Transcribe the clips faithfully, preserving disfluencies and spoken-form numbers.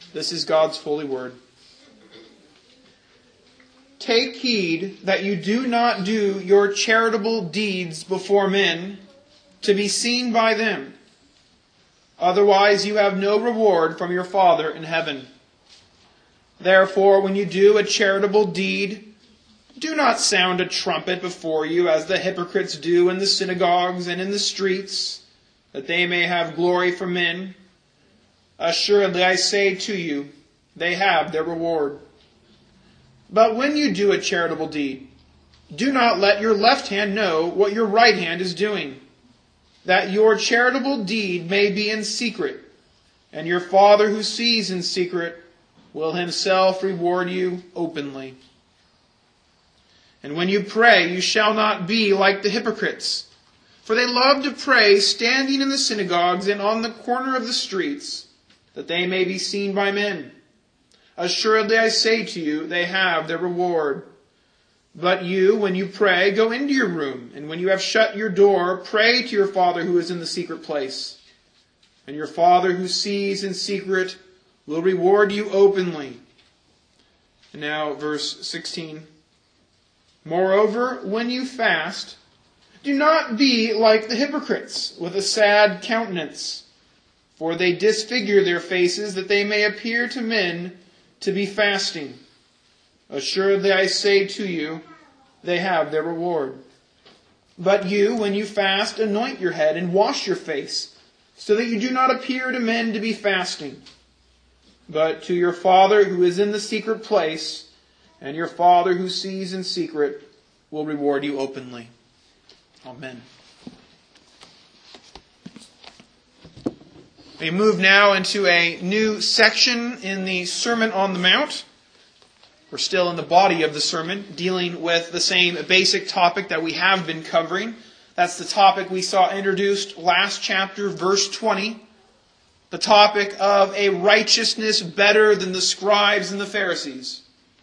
This is God's holy word. Take heed that you do not do your charitable deeds before men to be seen by them. Otherwise you have no reward from your Father in heaven. Therefore, when you do a charitable deed, do not sound a trumpet before you as the hypocrites do in the synagogues and in the streets, that they may have glory from men. Assuredly, I say to you, they have their reward. But when you do a charitable deed, do not let your left hand know what your right hand is doing, that your charitable deed may be in secret, and your Father who sees in secret will himself reward you openly. And when you pray, you shall not be like the hypocrites, for they love to pray standing in the synagogues and on the corner of the streets, that they may be seen by men. Assuredly, I say to you, they have their reward. But you, when you pray, go into your room, and when you have shut your door, pray to your Father who is in the secret place. And your Father who sees in secret will reward you openly. And now, verse sixteen. Moreover, when you fast, do not be like the hypocrites, with a sad countenance, for they disfigure their faces, that they may appear to men to be fasting. Assuredly, I say to you, they have their reward. But you, when you fast, anoint your head and wash your face, so that you do not appear to men to be fasting, but to your Father who is in the secret place, and your Father who sees in secret will reward you openly. Amen. We move now into a new section in the Sermon on the Mount. We're still in the body of the sermon, dealing with the same basic topic that we have been covering. That's the topic we saw introduced last chapter, verse twenty. The topic of a righteousness better than the scribes and the Pharisees.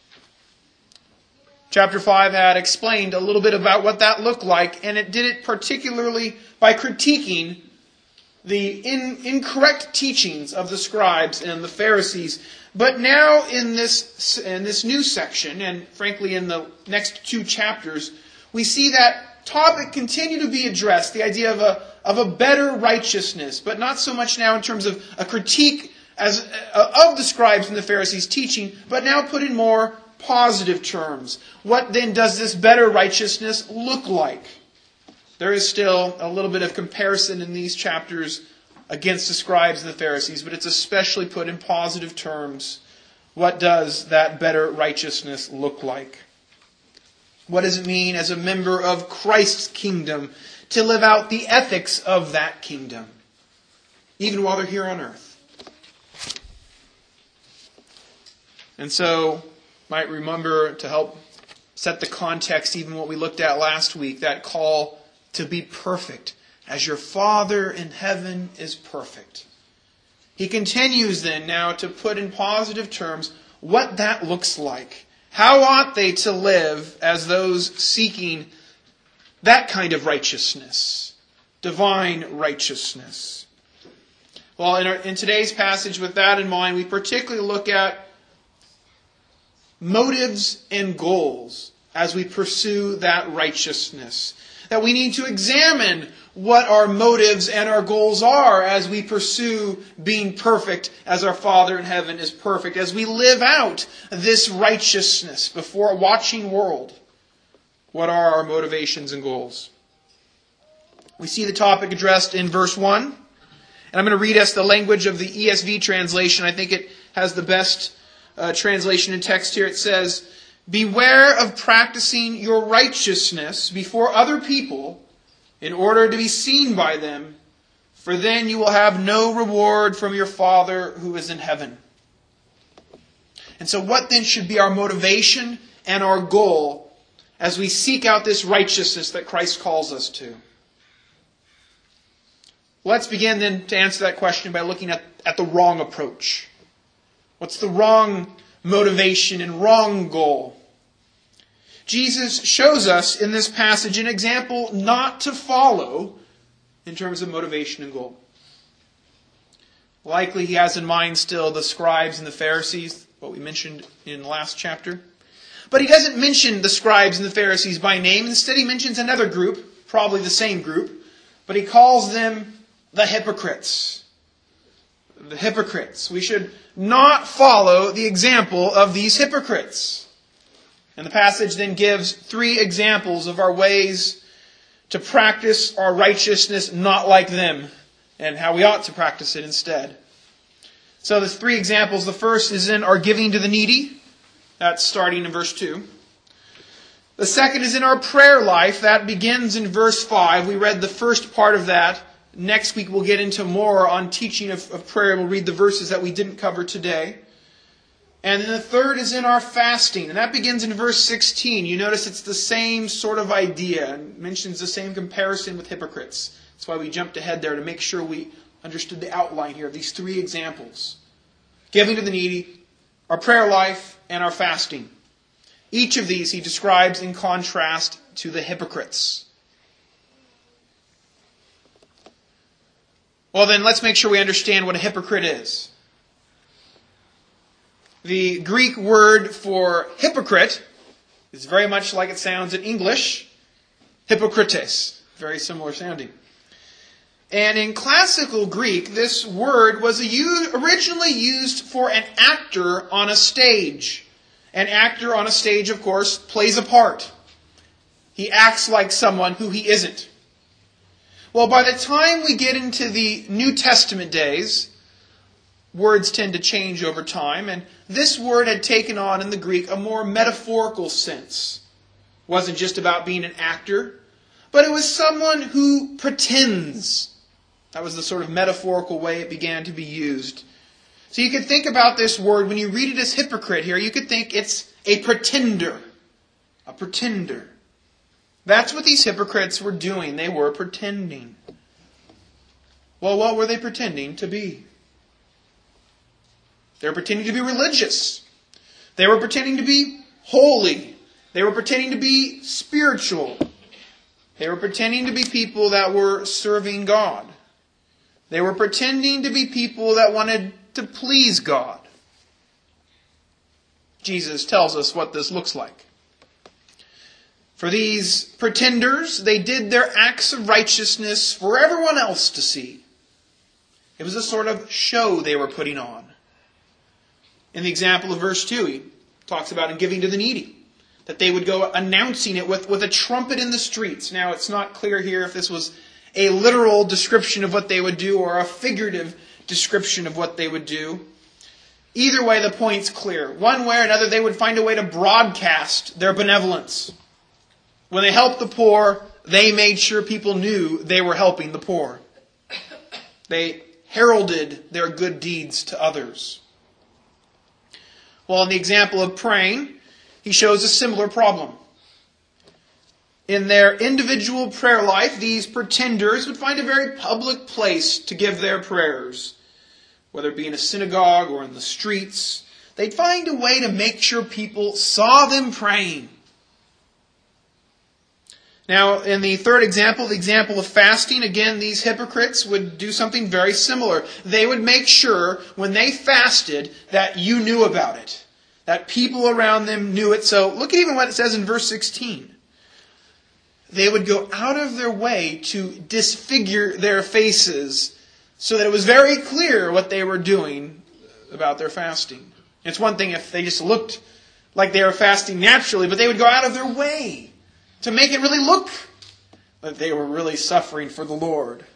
Chapter five had explained a little bit about what that looked like, and it did it particularly by critiquing the in, incorrect teachings of the scribes and the Pharisees. But now in this, in this new section, and frankly in the next two chapters, we see that topic continue to be addressed, the idea of a, of a better righteousness, but not so much now in terms of a critique as uh, of the scribes and the Pharisees' teaching, but now put in more positive terms. What then does this better righteousness look like? There is still a little bit of comparison in these chapters against the scribes and the Pharisees, but it's especially put in positive terms. What does that better righteousness look like? What does it mean as a member of Christ's kingdom to live out the ethics of that kingdom, even while they're here on earth? And so, might remember to help set the context, even what we looked at last week, that call to be perfect, as your Father in heaven is perfect. He continues then now to put in positive terms what that looks like. How ought they to live as those seeking that kind of righteousness, divine righteousness? Well, in, our, in today's passage, with that in mind, we particularly look at motives and goals as we pursue that righteousness. That we need to examine what our motives and our goals are as we pursue being perfect as our Father in heaven is perfect, as we live out this righteousness before a watching world. What are our motivations and goals? We see the topic addressed in verse one. And I'm going to read us the language of the E S V translation. I think it has the best uh, translation in text here. It says, "Beware of practicing your righteousness before other people in order to be seen by them, for then you will have no reward from your Father who is in heaven." And so what then should be our motivation and our goal as we seek out this righteousness that Christ calls us to? Let's begin then to answer that question by looking at, at the wrong approach. What's the wrong motivation and wrong goal? Jesus shows us in this passage an example not to follow in terms of motivation and goal. Likely he has in mind still the scribes and the Pharisees, what we mentioned in the last chapter. But he doesn't mention the scribes and the Pharisees by name. Instead, he mentions another group, probably the same group, but he calls them the hypocrites. The hypocrites. We should not follow the example of these hypocrites. And the passage then gives three examples of our ways to practice our righteousness not like them, and how we ought to practice it instead. So there's three examples. The first is in our giving to the needy. That's starting in verse two. The second is in our prayer life. That begins in verse five. We read the first part of that. Next week we'll get into more on teaching of, of prayer. We'll read the verses that we didn't cover today. And then the third is in our fasting. And that begins in verse sixteen. You notice it's the same sort of idea. And mentions the same comparison with hypocrites. That's why we jumped ahead there to make sure we understood the outline here of these three examples. Giving to the needy, our prayer life, and our fasting. Each of these he describes in contrast to the hypocrites. Well then, let's make sure we understand what a hypocrite is. The Greek word for hypocrite is very much like it sounds in English. Hypokrites. Very similar sounding. And in classical Greek, this word was originally used for an actor on a stage. An actor on a stage, of course, plays a part. He acts like someone who he isn't. Well, by the time we get into the New Testament days, words tend to change over time, and this word had taken on in the Greek a more metaphorical sense. It wasn't just about being an actor, but it was someone who pretends. That was the sort of metaphorical way it began to be used. So you could think about this word, when you read it as hypocrite here, you could think it's a pretender. A pretender. That's what these hypocrites were doing. They were pretending. Well, what were they pretending to be? They were pretending to be religious. They were pretending to be holy. They were pretending to be spiritual. They were pretending to be people that were serving God. They were pretending to be people that wanted to please God. Jesus tells us what this looks like. For these pretenders, they did their acts of righteousness for everyone else to see. It was a sort of show they were putting on. In the example of verse two, he talks about in giving to the needy, that they would go announcing it with, with a trumpet in the streets. Now, it's not clear here if this was a literal description of what they would do or a figurative description of what they would do. Either way, the point's clear. One way or another, they would find a way to broadcast their benevolence. When they helped the poor, they made sure people knew they were helping the poor. They heralded their good deeds to others. Well, in the example of praying, he shows a similar problem. In their individual prayer life, these pretenders would find a very public place to give their prayers. Whether it be in a synagogue or in the streets, they'd find a way to make sure people saw them praying. Now, in the third example, the example of fasting, again, these hypocrites would do something very similar. They would make sure when they fasted that you knew about it, that people around them knew it. So look at even what it says in verse sixteen. They would go out of their way to disfigure their faces so that it was very clear what they were doing about their fasting. It's one thing if they just looked like they were fasting naturally, but they would go out of their way to make it really look like they were really suffering for the Lord.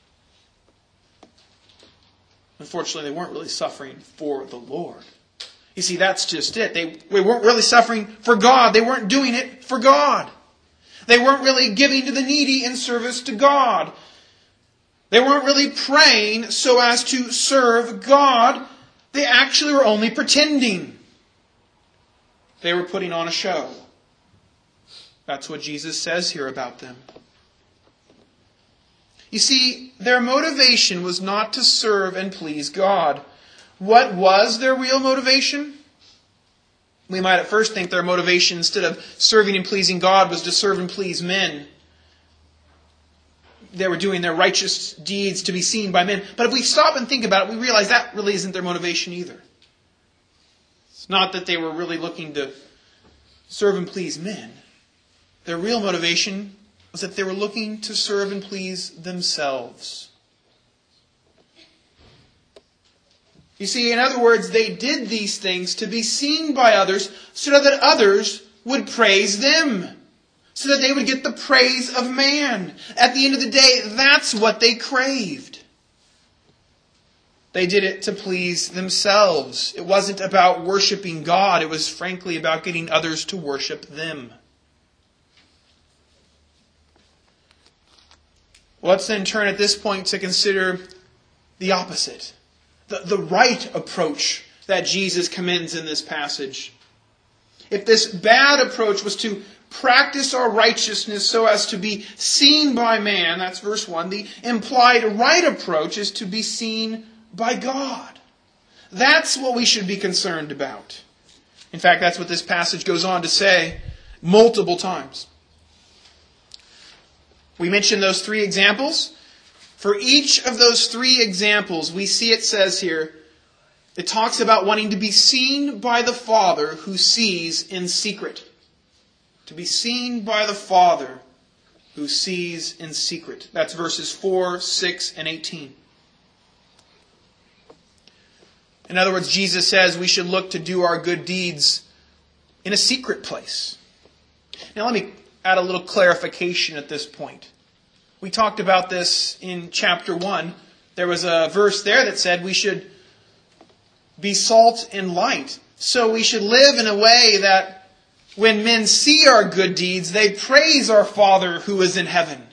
Unfortunately, they weren't really suffering for the Lord. You see, that's just it. They, they weren't really suffering for God. They weren't doing it for God. They weren't really giving to the needy in service to God. They weren't really praying so as to serve God. They actually were only pretending. They were putting on a show. That's what Jesus says here about them. You see, their motivation was not to serve and please God. What was their real motivation? We might at first think their motivation, instead of serving and pleasing God, was to serve and please men. they were doing their righteous deeds to be seen by men. But if we stop and think about it, we realize that really isn't their motivation either. It's not that they were really looking to serve and please men. Their real motivation was that they were looking to serve and please themselves. You see, in other words, they did these things to be seen by others so that others would praise them. So that they would get the praise of man. At the end of the day, that's what they craved. They did it to please themselves. It wasn't about worshiping God. It was frankly about getting others to worship them. Let's then turn at this point to consider the opposite. The, the right approach that Jesus commends in this passage. If this bad approach was to practice our righteousness so as to be seen by man, that's verse one, the implied right approach is to be seen by God. That's what we should be concerned about. In fact, that's what this passage goes on to say multiple times. We mentioned those three examples. For each of those three examples, we see it says here, it talks about wanting to be seen by the Father who sees in secret. To be seen by the Father who sees in secret. That's verses four, six, and eighteen. In other words, Jesus says we should look to do our good deeds in a secret place. Now let me add a little clarification at this point. We talked about this in chapter one. There was a verse there that said we should be salt and light. So we should live in a way that when men see our good deeds, they praise our Father who is in heaven.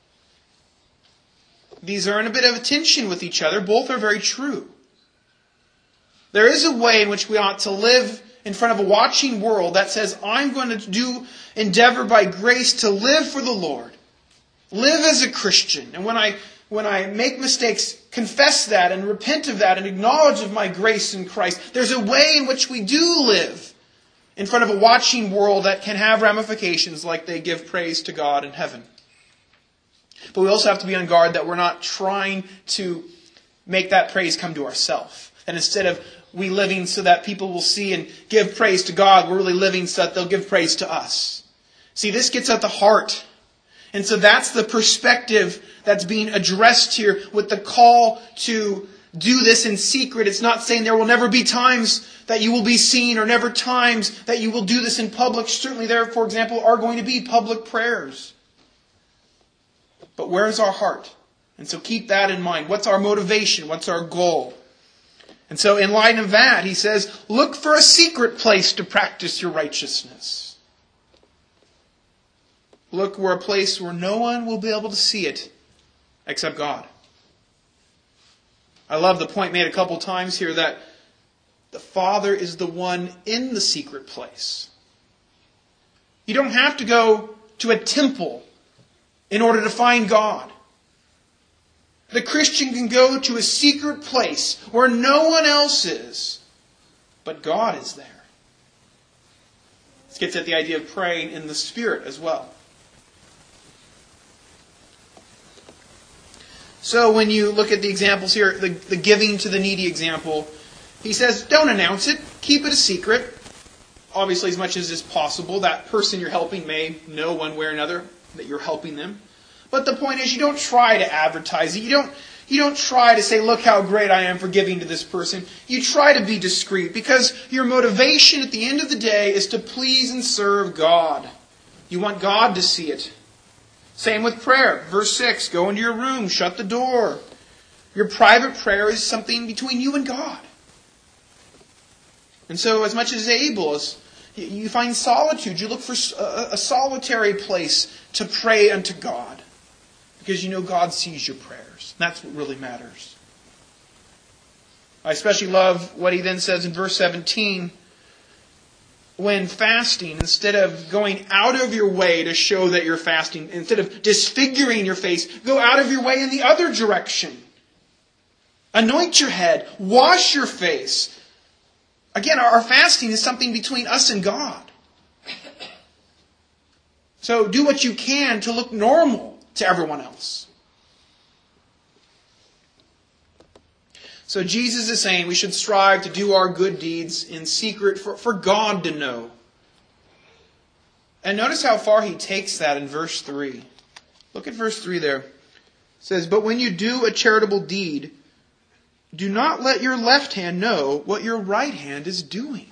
These are in a bit of a tension with each other. Both are very true. There is a way in which we ought to live in front of a watching world that says, I'm going to do endeavor by grace to live for the Lord. Live as a Christian. And when I when I make mistakes, confess that and repent of that and acknowledge of my grace in Christ. There's a way in which we do live in front of a watching world that can have ramifications like they give praise to God in heaven. But we also have to be on guard that we're not trying to make that praise come to ourselves. And instead of we living so that people will see and give praise to God, we're really living so that they'll give praise to us. See, this gets at the heart. And so that's the perspective that's being addressed here with the call to do this in secret. It's not saying there will never be times that you will be seen or never times that you will do this in public. Certainly there, for example, are going to be public prayers. But where's our heart? And so keep that in mind. What's our motivation? What's our goal? And so in light of that, he says, look for a secret place to practice your righteousness. Look for a place where no one will be able to see it except God. I love the point made a couple times here that the Father is the one in the secret place. You don't have to go to a temple in order to find God. The Christian can go to a secret place where no one else is, but God is there. This gets at the idea of praying in the Spirit as well. So when you look at the examples here, the, the giving to the needy example, he says, don't announce it. Keep it a secret. Obviously, as much as is possible, that person you're helping may know one way or another that you're helping them. But the point is, you don't try to advertise it. You don't, you don't try to say, look how great I am for giving to this person. You try to be discreet because your motivation at the end of the day is to please and serve God. You want God to see it. Same with prayer. Verse six, go into your room, shut the door. Your private prayer is something between you and God. And so as much as able, as you find solitude, you look for a solitary place to pray unto God. Because you know God sees your prayers. That's what really matters. I especially love what he then says in verse seventeen. When fasting, instead of going out of your way to show that you're fasting, instead of disfiguring your face, go out of your way in the other direction. Anoint your head. Wash your face. Again, our fasting is something between us and God. So do what you can to look normal to everyone else. So Jesus is saying we should strive to do our good deeds in secret for, for God to know. And notice how far he takes that in verse three. Look at verse three there. It says, "But when you do a charitable deed, do not let your left hand know what your right hand is doing."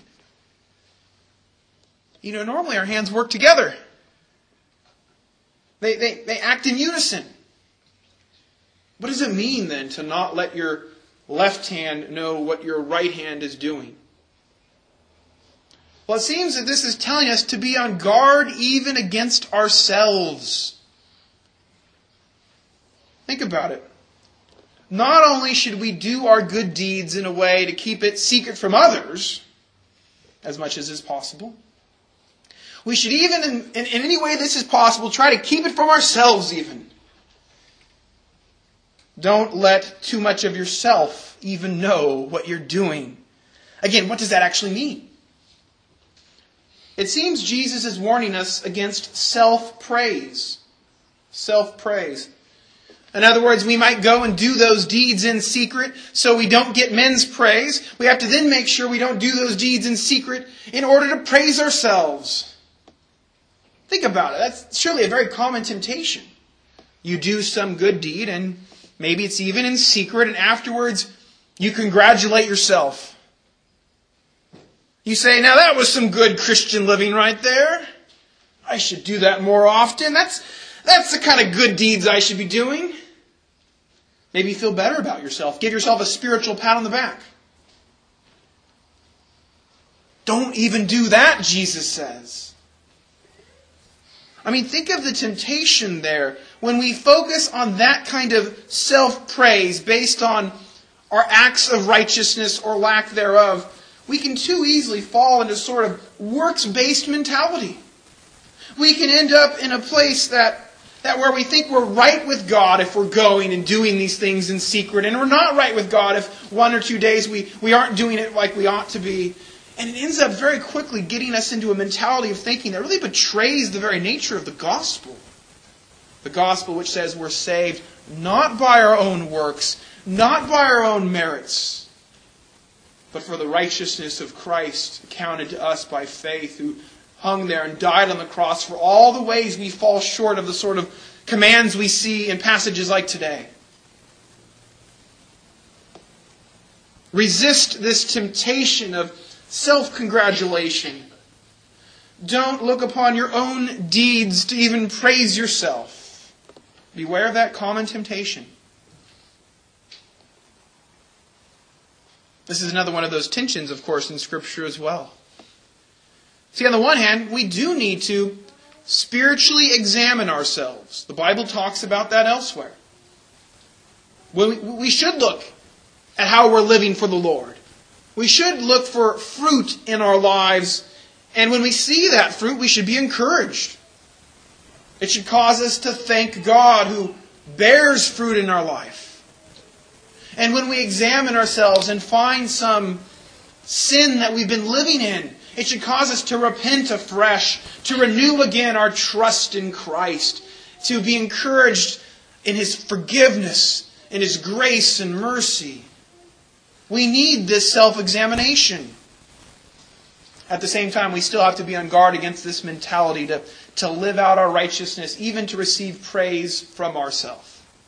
You know, normally our hands work together. They, they, they act in unison. What does it mean then to not let your left hand know what your right hand is doing? Well, it seems that this is telling us to be on guard even against ourselves. Think about it. Not only should we do our good deeds in a way to keep it secret from others, as much as is possible, we should even, in, in, in any way this is possible, try to keep it from ourselves even. Don't let too much of yourself even know what you're doing. Again, what does that actually mean? It seems Jesus is warning us against self-praise. Self-praise. In other words, we might go and do those deeds in secret so we don't get men's praise. We have to then make sure we don't do those deeds in secret in order to praise ourselves. Think about it. That's surely a very common temptation. You do some good deed and maybe it's even in secret, and afterwards you congratulate yourself. You say, now that was some good Christian living right there. I should do that more often. That's, that's the kind of good deeds I should be doing. Maybe you feel better about yourself. Give yourself a spiritual pat on the back. Don't even do that, Jesus says. I mean, think of the temptation there when we focus on that kind of self-praise based on our acts of righteousness or lack thereof. We can too easily fall into sort of works-based mentality. We can end up in a place that, that where we think we're right with God if we're going and doing these things in secret, and we're not right with God if one or two days we, we aren't doing it like we ought to be. And it ends up very quickly getting us into a mentality of thinking that really betrays the very nature of the gospel. The gospel which says we're saved not by our own works, not by our own merits, but for the righteousness of Christ counted to us by faith, who hung there and died on the cross for all the ways we fall short of the sort of commands we see in passages like today. Resist this temptation of self-congratulation. Don't look upon your own deeds to even praise yourself. Beware of that common temptation. This is another one of those tensions, of course, in Scripture as well. See, on the one hand, we do need to spiritually examine ourselves. The Bible talks about that elsewhere. We should look at how we're living for the Lord. We should look for fruit in our lives, and when we see that fruit, we should be encouraged. It should cause us to thank God who bears fruit in our life. And when we examine ourselves and find some sin that we've been living in, it should cause us to repent afresh, to renew again our trust in Christ, to be encouraged in His forgiveness, in His grace and mercy. We need this self-examination. At the same time, we still have to be on guard against this mentality to, to live out our righteousness, even to receive praise from ourselves.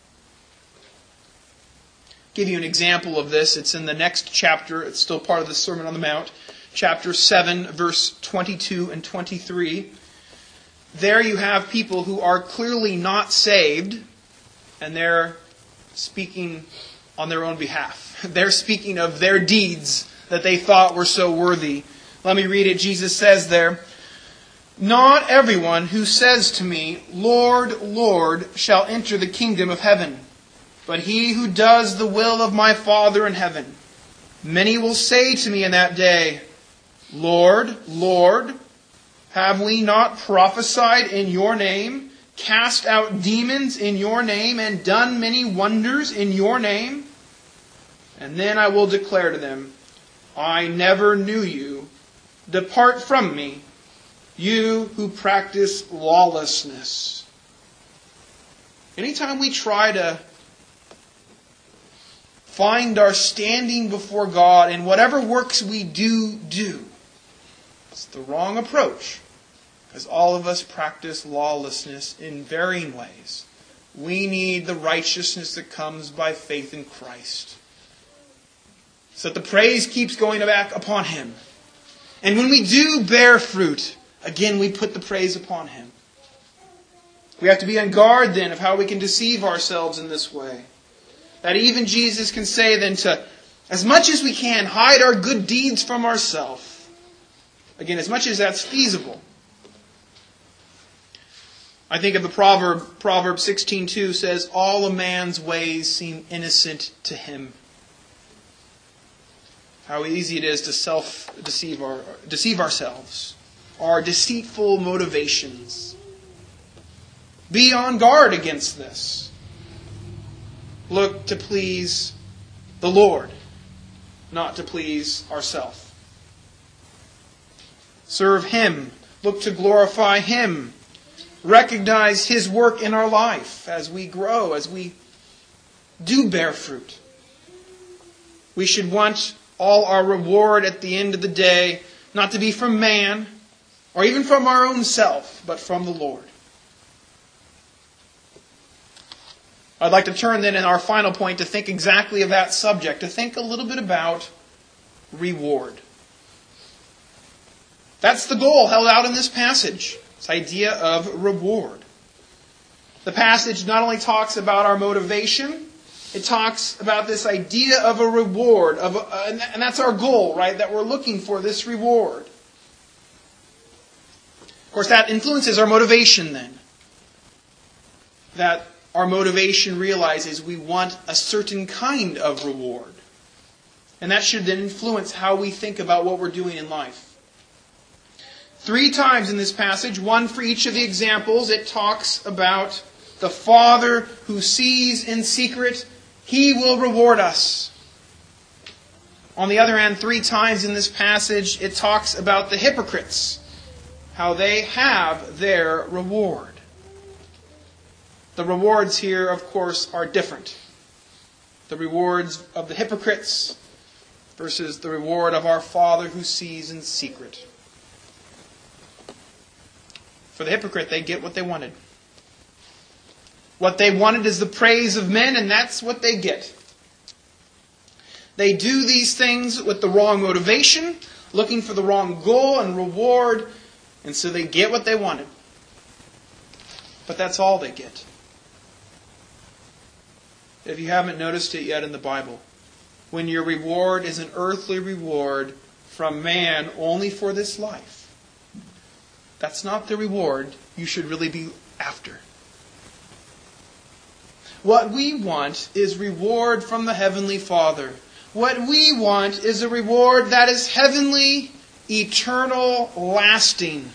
Give you an example of this. It's in the next chapter. It's still part of the Sermon on the Mount. Chapter seven, verse twenty-two and twenty-three. There you have people who are clearly not saved, and they're speaking on their own behalf. They're speaking of their deeds that they thought were so worthy. Let me read it. Jesus says there, "Not everyone who says to me, 'Lord, Lord,' shall enter the kingdom of heaven, but he who does the will of my Father in heaven. Many will say to me in that day, 'Lord, Lord, have we not prophesied in your name, cast out demons in your name, and done many wonders in your name?' And then I will declare to them, 'I never knew you. Depart from me, you who practice lawlessness.'" Anytime we try to find our standing before God in whatever works we do do. It's the wrong approach, because all of us practice lawlessness in varying ways. We need the righteousness that comes by faith in Christ, so that the praise keeps going back upon Him. And when we do bear fruit, again we put the praise upon Him. We have to be on guard then of how we can deceive ourselves in this way. That even Jesus can say then to, as much as we can, hide our good deeds from ourselves. Again, as much as that's feasible. I think of the proverb, Proverbs sixteen two says, all a man's ways seem innocent to him. How easy it is to self-deceive our, deceive ourselves. Our deceitful motivations. Be on guard against this. Look to please the Lord, not to please ourselves. Serve Him. Look to glorify Him. Recognize His work in our life as we grow, as we do bear fruit. We should want all our reward at the end of the day not to be from man or even from our own self, but from the Lord. I'd like to turn then in our final point to think exactly of that subject, to think a little bit about reward. That's the goal held out in this passage, this idea of reward. The passage not only talks about our motivation, it talks about this idea of a reward, of a, and that's our goal, right? That we're looking for this reward. Of course, that influences our motivation then. That our motivation realizes we want a certain kind of reward. And that should then influence how we think about what we're doing in life. Three times in this passage, one for each of the examples, it talks about the Father who sees in secret, He will reward us. On the other hand, three times in this passage, it talks about the hypocrites, how they have their reward. The rewards here, of course, are different. The rewards of the hypocrites versus the reward of our Father who sees in secret. For the hypocrite, they get what they wanted. What they wanted is the praise of men, and that's what they get. They do these things with the wrong motivation, looking for the wrong goal and reward, and so they get what they wanted. But that's all they get. If you haven't noticed it yet in the Bible, when your reward is an earthly reward from man only for this life, that's not the reward you should really be after. What we want is reward from the Heavenly Father. What we want is a reward that is heavenly, eternal, lasting.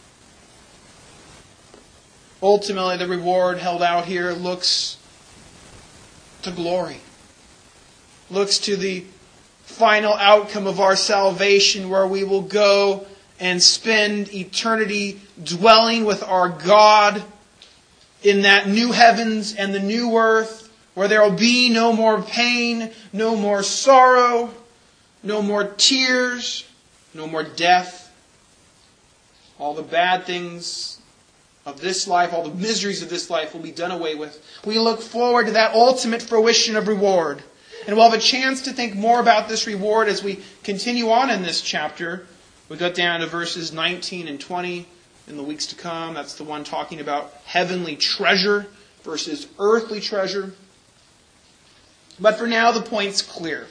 Ultimately, the reward held out here looks to glory. Looks to the final outcome of our salvation, where we will go and spend eternity dwelling with our God in that new heavens and the new earth, where there will be no more pain, no more sorrow, no more tears, no more death. All the bad things of this life, all the miseries of this life will be done away with. We look forward to that ultimate fruition of reward. And we'll have a chance to think more about this reward as we continue on in this chapter. We got down to verses nineteen and twenty in the weeks to come. That's the one talking about heavenly treasure versus earthly treasure. But for now, the point's clear.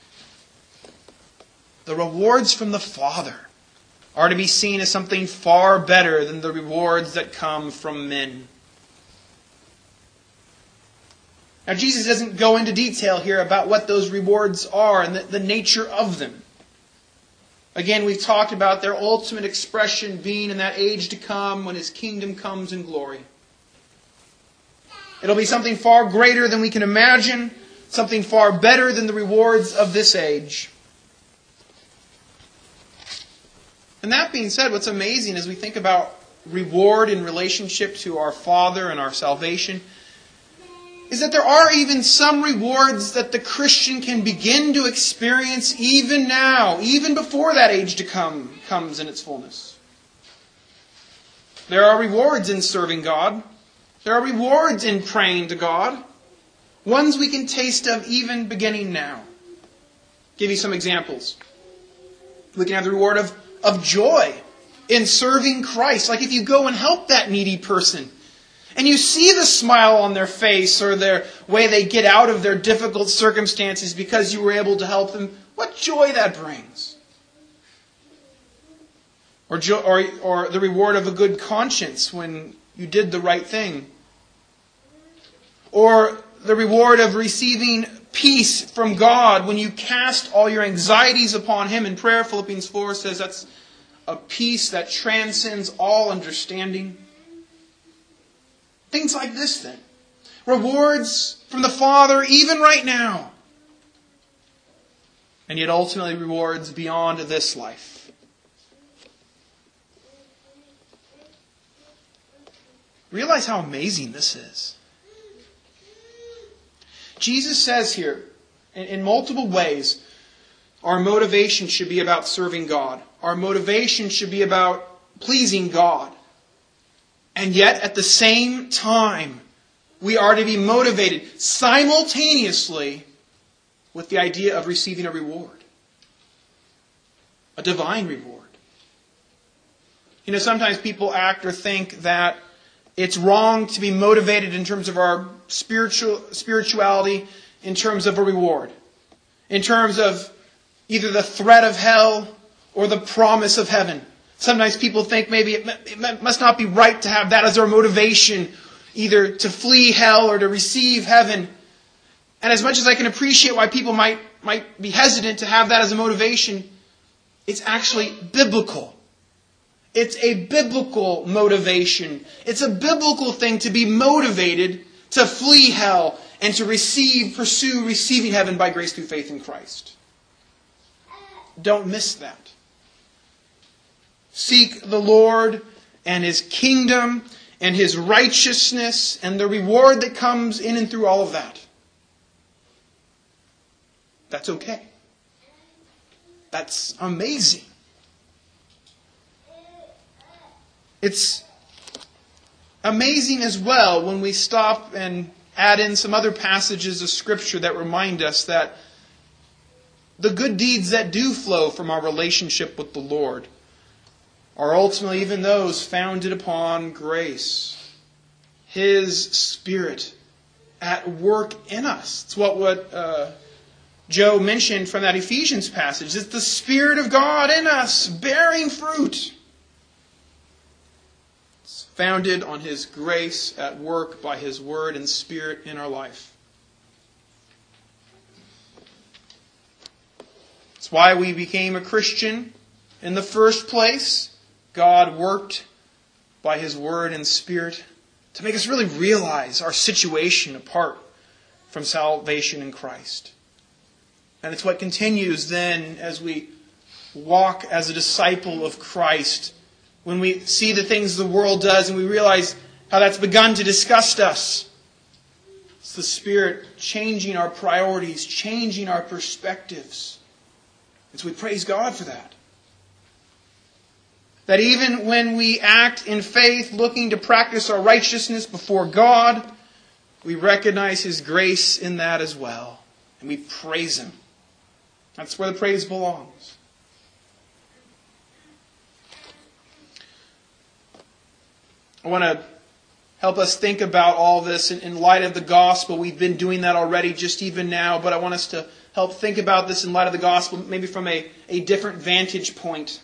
The rewards from the Father are to be seen as something far better than the rewards that come from men. Now, Jesus doesn't go into detail here about what those rewards are and the, the nature of them. Again, we've talked about their ultimate expression being in that age to come when His kingdom comes in glory. It'll be something far greater than we can imagine, something far better than the rewards of this age. And that being said, what's amazing as we think about reward in relationship to our Father and our salvation is that there are even some rewards that the Christian can begin to experience even now, even before that age to come comes in its fullness. There are rewards in serving God. There are rewards in praying to God. Ones we can taste of even beginning now. I'll give you some examples. We can have the reward of, of joy in serving Christ. Like if you go and help that needy person, and you see the smile on their face or their way they get out of their difficult circumstances because you were able to help them, what joy that brings. Or, jo- or, or the reward of a good conscience when you did the right thing. Or the reward of receiving peace from God when you cast all your anxieties upon Him in prayer. Philippians four says that's a peace that transcends all understanding. Things like this then. Rewards from the Father even right now. And yet ultimately rewards beyond this life. Realize how amazing this is. Jesus says here, in multiple ways, our motivation should be about serving God. Our motivation should be about pleasing God. And yet, at the same time, we are to be motivated simultaneously with the idea of receiving a reward. A divine reward. You know, sometimes people act or think that it's wrong to be motivated in terms of our spiritual spirituality, in terms of a reward. In terms of either the threat of hell or the promise of heaven. Sometimes people think maybe it must not be right to have that as our motivation, either to flee hell or to receive heaven. And as much as I can appreciate why people might, might be hesitant to have that as a motivation, it's actually biblical. It's a biblical motivation. It's a biblical thing to be motivated to flee hell and to receive, pursue receiving heaven by grace through faith in Christ. Don't miss that. Seek the Lord and His kingdom and His righteousness and the reward that comes in and through all of that. That's okay. That's amazing. It's amazing as well when we stop and add in some other passages of Scripture that remind us that the good deeds that do flow from our relationship with the Lord are ultimately even those founded upon grace. His Spirit at work in us. It's what, what uh, Joe mentioned from that Ephesians passage. It's the Spirit of God in us, bearing fruit. It's founded on His grace at work by His Word and Spirit in our life. It's why we became a Christian in the first place. God worked by His Word and Spirit to make us really realize our situation apart from salvation in Christ. And it's what continues then as we walk as a disciple of Christ. When we see the things the world does and we realize how that's begun to disgust us. It's the Spirit changing our priorities, changing our perspectives. And so we praise God for that. That even when we act in faith, looking to practice our righteousness before God, we recognize His grace in that as well. And we praise Him. That's where the praise belongs. I want to help us think about all this in, in light of the gospel. We've been doing that already just even now, but I want us to help think about this in light of the gospel, maybe from a, a different vantage point.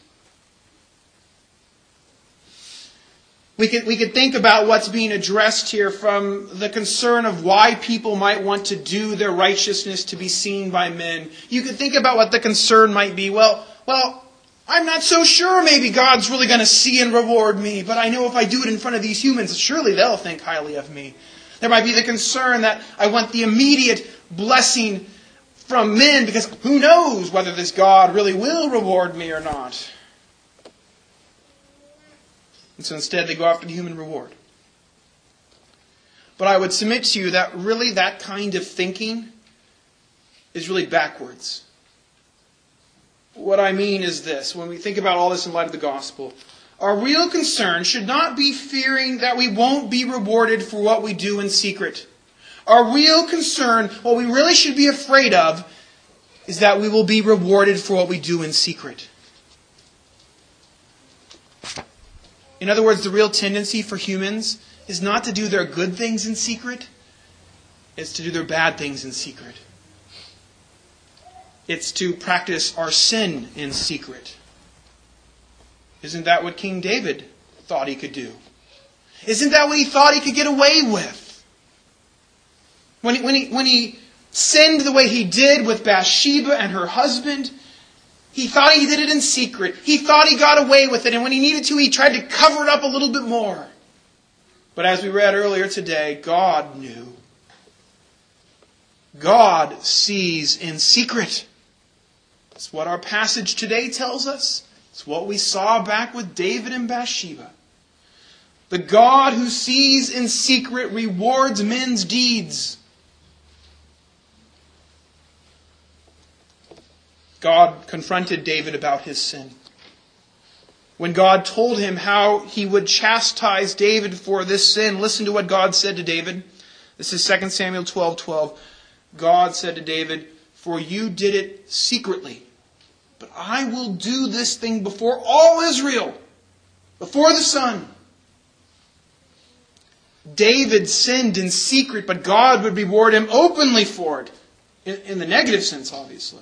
We could, we could think about what's being addressed here from the concern of why people might want to do their righteousness to be seen by men. You could think about what the concern might be. Well, well, I'm not so sure maybe God's really going to see and reward me, but I know if I do it in front of these humans, surely they'll think highly of me. There might be the concern that I want the immediate blessing from men because who knows whether this God really will reward me or not. And so instead they go after the human reward. But I would submit to you that really that kind of thinking is really backwards. What I mean is this, when we think about all this in light of the gospel, our real concern should not be fearing that we won't be rewarded for what we do in secret. Our real concern, what we really should be afraid of, is that we will be rewarded for what we do in secret. In other words, the real tendency for humans is not to do their good things in secret, it's to do their bad things in secret. It's to practice our sin in secret. Isn't that what King David thought he could do? Isn't that what he thought he could get away with? When he, when he, when he sinned the way he did with Bathsheba and her husband, he thought he did it in secret. He thought he got away with it, and when he needed to, he tried to cover it up a little bit more. But as we read earlier today, God knew. God sees in secret. That's what our passage today tells us. It's what we saw back with David and Bathsheba. The God who sees in secret rewards men's deeds. God confronted David about his sin. When God told him how he would chastise David for this sin, listen to what God said to David. This is Second Samuel twelve twelve. God said to David, "For you did it secretly, but I will do this thing before all Israel, before the sun." David sinned in secret, but God would reward him openly for it. In, in the negative sense, obviously.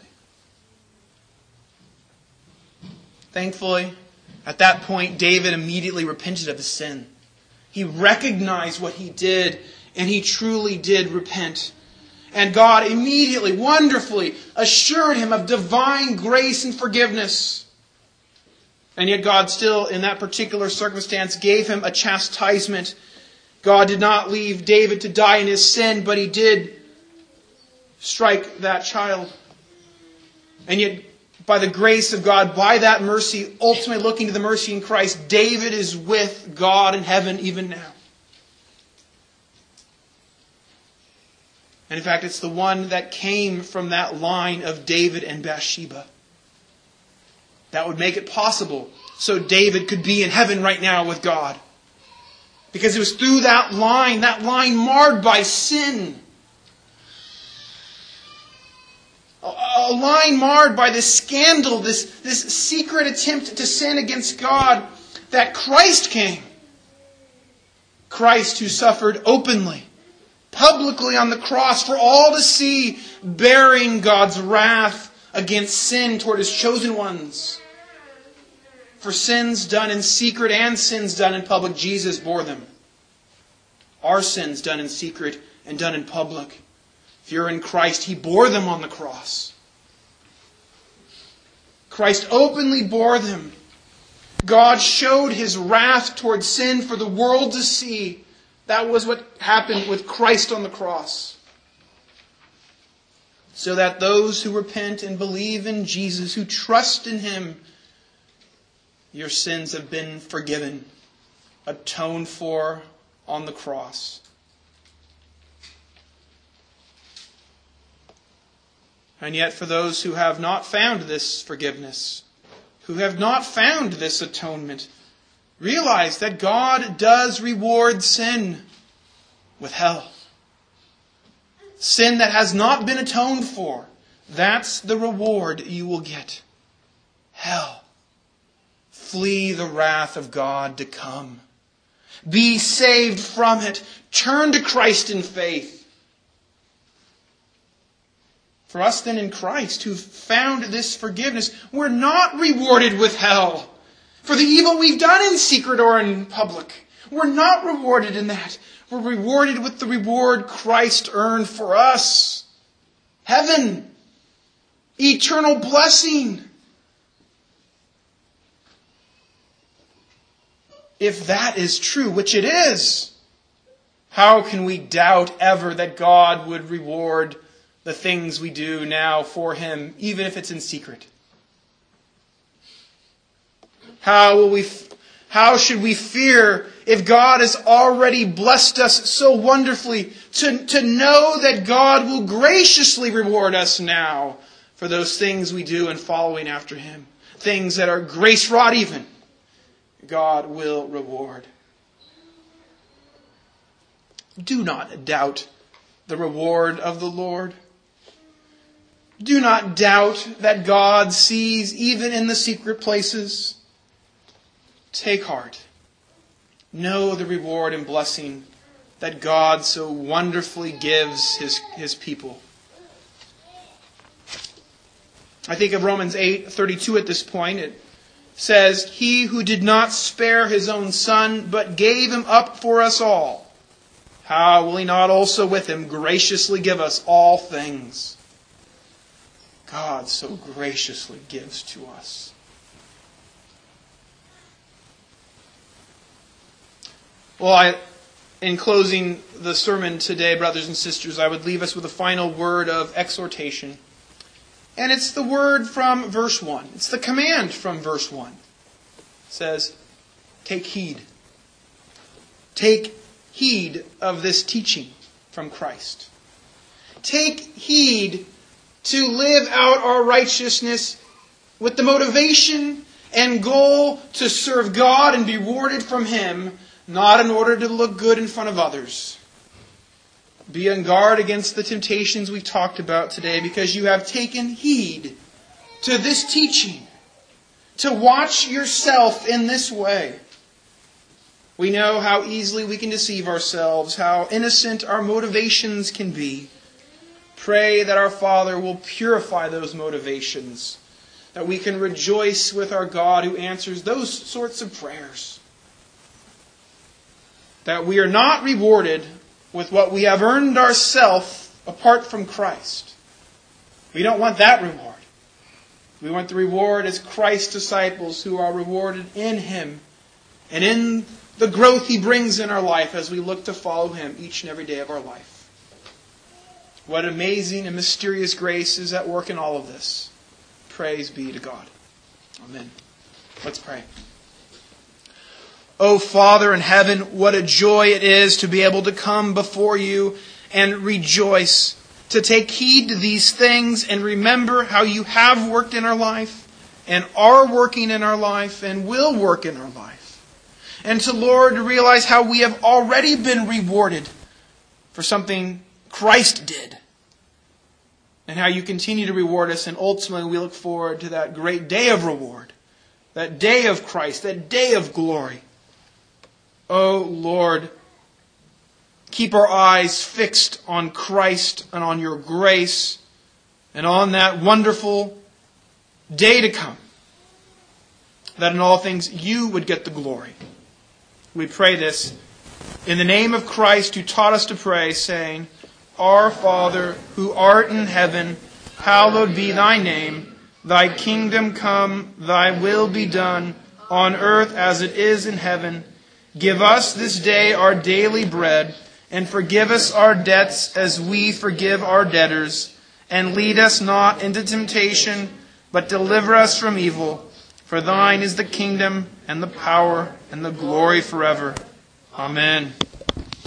Thankfully, at that point, David immediately repented of his sin. He recognized what he did, and he truly did repent. And God immediately, wonderfully assured him of divine grace and forgiveness. And yet God still, in that particular circumstance, gave him a chastisement. God did not leave David to die in his sin, but he did strike that child. And yet, by the grace of God, by that mercy, ultimately looking to the mercy in Christ, David is with God in heaven even now. And in fact, it's the one that came from that line of David and Bathsheba that would make it possible so David could be in heaven right now with God. Because it was through that line, that line marred by sin. A line marred by this scandal, this, this secret attempt to sin against God, that Christ came. Christ who suffered openly, publicly on the cross for all to see, bearing God's wrath against sin toward His chosen ones. For sins done in secret and sins done in public, Jesus bore them. Our sins done in secret and done in public. If you're in Christ, He bore them on the cross. Christ openly bore them. God showed His wrath towards sin for the world to see. That was what happened with Christ on the cross. So that those who repent and believe in Jesus, who trust in Him, your sins have been forgiven, atoned for on the cross. And yet for those who have not found this forgiveness, who have not found this atonement, realize that God does reward sin with hell. Sin that has not been atoned for, that's the reward you will get. Hell. Flee the wrath of God to come. Be saved from it. Turn to Christ in faith. For us then in Christ, who've found this forgiveness, we're not rewarded with hell for the evil we've done in secret or in public. We're not rewarded in that. We're rewarded with the reward Christ earned for us. Heaven. Eternal blessing. If that is true, which it is, how can we doubt ever that God would reward the things we do now for Him, even if it's in secret? How will we? How should we fear if God has already blessed us so wonderfully, to, to know that God will graciously reward us now for those things we do in following after Him. Things that are grace-wrought even, God will reward. Do not doubt the reward of the Lord. Do not doubt that God sees even in the secret places. Take heart. Know the reward and blessing that God so wonderfully gives His, His people. I think of Romans eight thirty-two at this point. It says, He who did not spare His own Son, but gave Him up for us all, how will He not also with Him graciously give us all things? God so graciously gives to us. Well, I, in closing the sermon today, brothers and sisters, I would leave us with a final word of exhortation. And it's the word from verse one. It's the command from verse one. It says, take heed. Take heed of this teaching from Christ. Take heed to live out our righteousness with the motivation and goal to serve God and be rewarded from Him, not in order to look good in front of others. Be on guard against the temptations we talked about today, because you have taken heed to this teaching, to watch yourself in this way. We know how easily we can deceive ourselves, how innocent our motivations can be. Pray that our Father will purify those motivations, that we can rejoice with our God who answers those sorts of prayers. That we are not rewarded with what we have earned ourselves apart from Christ. We don't want that reward. We want the reward as Christ's disciples who are rewarded in Him and in the growth He brings in our life as we look to follow Him each and every day of our life. What amazing and mysterious grace is at work in all of this. Praise be to God. Amen. Let's pray. O Father in heaven, what a joy it is to be able to come before You and rejoice, to take heed to these things and remember how You have worked in our life and are working in our life and will work in our life. And to, Lord, to realize how we have already been rewarded for something Christ did. And how You continue to reward us, and ultimately we look forward to that great day of reward. That day of Christ, that day of glory. Oh Lord, keep our eyes fixed on Christ and on Your grace and on that wonderful day to come. That in all things You would get the glory. We pray this in the name of Christ, who taught us to pray, saying, Our Father, who art in heaven, hallowed be Thy name. Thy kingdom come, Thy will be done, on earth as it is in heaven. Give us this day our daily bread, and forgive us our debts as we forgive our debtors. And lead us not into temptation, but deliver us from evil. For Thine is the kingdom, and the power, and the glory forever. Amen.